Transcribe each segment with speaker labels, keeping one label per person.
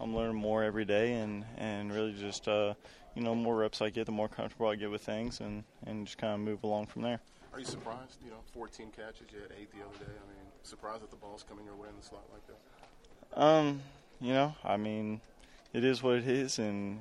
Speaker 1: I'm learning more every day, and really just more reps I get, the more comfortable I get with things, and just kind of move along from there.
Speaker 2: Are you surprised? 14 catches, you had 8 the other day. I mean, surprised that the ball's coming your way in the slot like that?
Speaker 1: It is what it is, and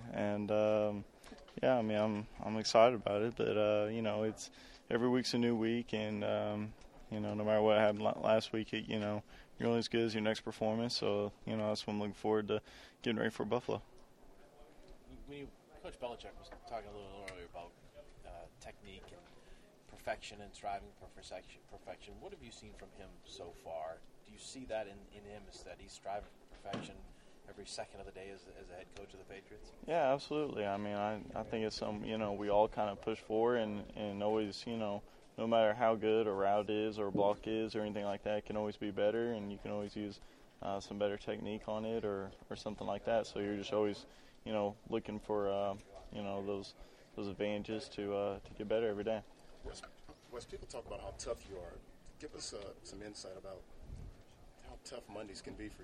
Speaker 1: I'm excited about it, but it's every week's a new week, and no matter what happened last week, you're only as good as your next performance. So that's what I'm looking forward to, getting ready for Buffalo.
Speaker 3: Coach Belichick was talking a little earlier about technique and perfection and striving for perfection. What have you seen from him so far? Do you see that in him, is that he's striving for perfection every second of the day as a head coach of the Patriots?
Speaker 1: Yeah, absolutely. I mean, I think it's something, we all kind of push for, and always, no matter how good a route is or a block is or anything like that, it can always be better, and you can always use some better technique on it or something like that. So you're just always, looking for, those advantages to get better every day.
Speaker 2: Wes, people talk about how tough you are. Give us some insight about how tough Mondays can be for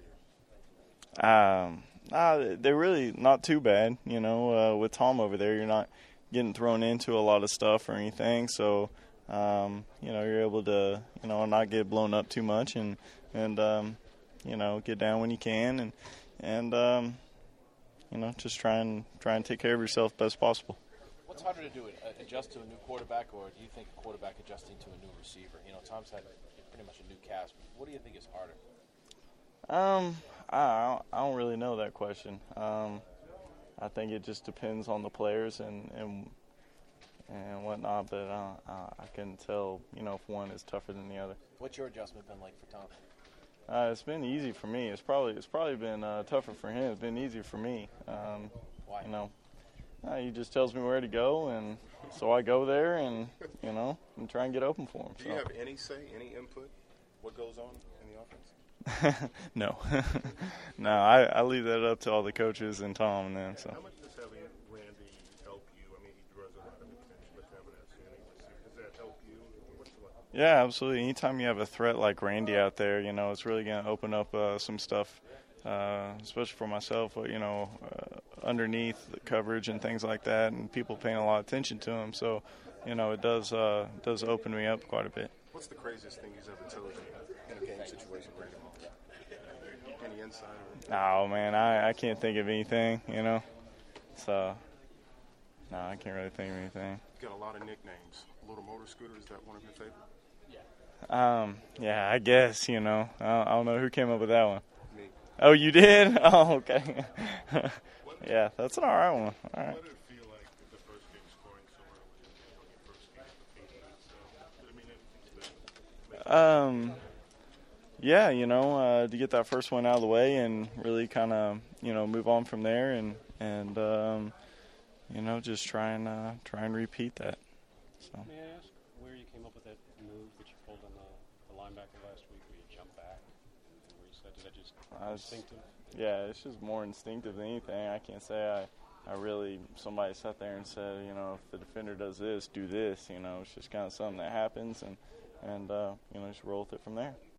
Speaker 2: you.
Speaker 1: They're really not too bad. With Tom over there, you're not getting thrown into a lot of stuff or anything. So, you're able to, not get blown up too much and get down when you can and just try and take care of yourself best possible.
Speaker 3: What's harder to do, adjust to a new quarterback, or do you think a quarterback adjusting to a new receiver? Tom's had pretty much a new cast. What do you think is harder?
Speaker 1: I don't really know that question. I think it just depends on the players and whatnot, but I can tell, if one is tougher than the other.
Speaker 3: What's your adjustment been like for Tom?
Speaker 1: It's been easy for me. It's probably been tougher for him. It's been easier for me.
Speaker 3: Why?
Speaker 1: He just tells me where to go, and so I go there and and try and get open for him.
Speaker 2: Do you have any say, any input, what goes on in the offense?
Speaker 1: No, no. I leave that up to all the coaches and Tom and them. So.
Speaker 2: How much does having Randy help you? I mean, he draws a lot of attention, but having that standing receiver, does that help you? What's it like?
Speaker 1: Yeah, absolutely. Anytime you have a threat like Randy out there, it's really going to open up some stuff, especially for myself. Underneath the coverage and things like that, and people paying a lot of attention to him. So, it does open me up quite a bit.
Speaker 2: What's the craziest thing he's ever told you in a game situation, Randy Moss? Any insight?
Speaker 1: Oh man, I can't think of anything. So, no, I can't really think of anything.
Speaker 2: You got a lot of nicknames. Little Motor Scooter, is that one of your favorites?
Speaker 1: Yeah, I guess. I don't know who came up with that one.
Speaker 2: Me.
Speaker 1: Oh, you did? Oh, okay. Yeah, that's an all right one. All right.
Speaker 2: What did it feel like the first game scoring so early on your first game defeating?
Speaker 1: Yeah, to get that first one out of the way and really kind of, move on from there and just try and repeat that. So.
Speaker 4: May I ask where you came up with that move that you pulled on the linebacker last week, where you jumped back and where you said, is that just instinctive?
Speaker 1: Yeah, it's just more instinctive than anything. I can't say I really, somebody sat there and said, if the defender does this, do this. It's just kind of something that happens and just roll with it from there.